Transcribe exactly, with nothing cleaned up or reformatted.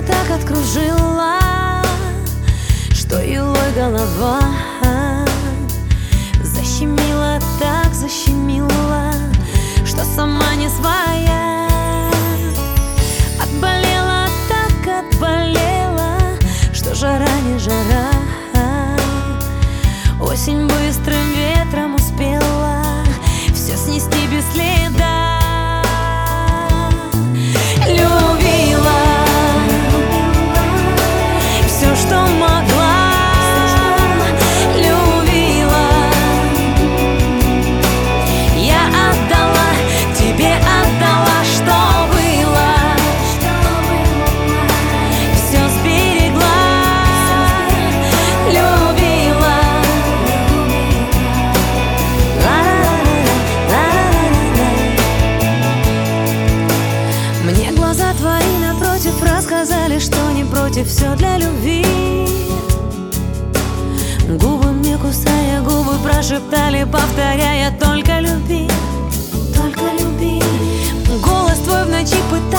так откружила, что елой голова защемила, так защемила, что сама не своя. Отболела, так отболела, что жара не жара. Осень быстрым ветром успела все снести без следа. Любила все, что могла. Любила, я отдала, тебе отдала, что было. Все сберегла. Любила. Мне глаза твои напротив рассказали, что не против, все для любви. Губы мне, кусая губы, прошептали, повторяя: только люби, только люби. Голос твой в ночи пытался